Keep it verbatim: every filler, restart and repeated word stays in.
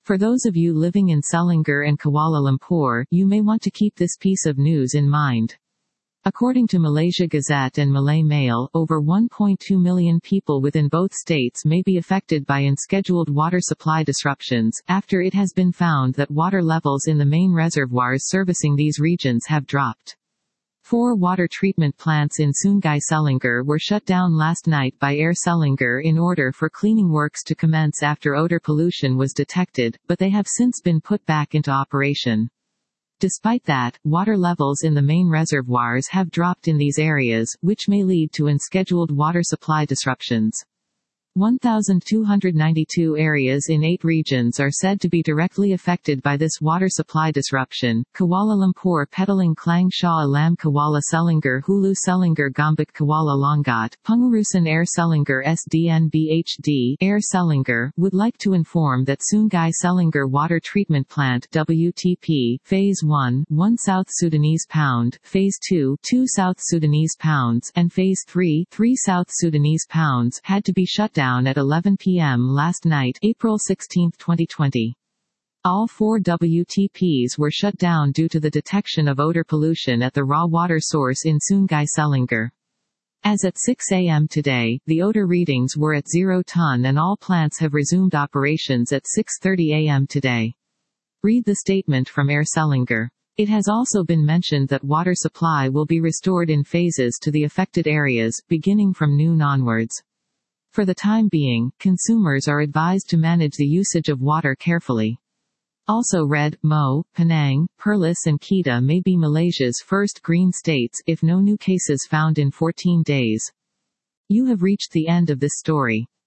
For those of you living in Selangor and Kuala Lumpur, you may want to keep this piece of news in mind. According to Malaysia Gazette and Malay Mail, over one point two million people within both states may be affected by unscheduled water supply disruptions, after it has been found that water levels in the main reservoirs servicing these regions have dropped. Four water treatment plants in Sungai Selangor were shut down last night by Air Selangor in order for cleaning works to commence after odor pollution was detected, but they have since been put back into operation. Despite that, water levels in the main reservoirs have dropped in these areas, which may lead to unscheduled water supply disruptions. one thousand two hundred ninety-two areas in eight regions are said to be directly affected by this water supply disruption: Kuala Lumpur, Petaling, Klang, Shah Alam, Kuala Selangor, Hulu Selangor, Gombak, Kuala Langat, Pengurusan Air Selangor, S D N B H D, Air Selangor, would like to inform that Sungai Selangor Water Treatment Plant W T P, Phase one, one South Sudanese pound, Phase two, two South Sudanese pounds, and Phase three, three South Sudanese pounds, had to be shut down at eleven p m last night, April sixteenth, twenty twenty. All four W T Ps were shut down due to the detection of odor pollution at the raw water source in Sungai Selangor. As at six a m today, the odor readings were at zero ton and all plants have resumed operations at six thirty a m today. Read the statement from Air Selangor. It has also been mentioned that water supply will be restored in phases to the affected areas, beginning from noon onwards. For the time being, consumers are advised to manage the usage of water carefully. Also read, Mo, Penang, Perlis and Kedah may be Malaysia's first green states, if no new cases found in fourteen days. You have reached the end of this story.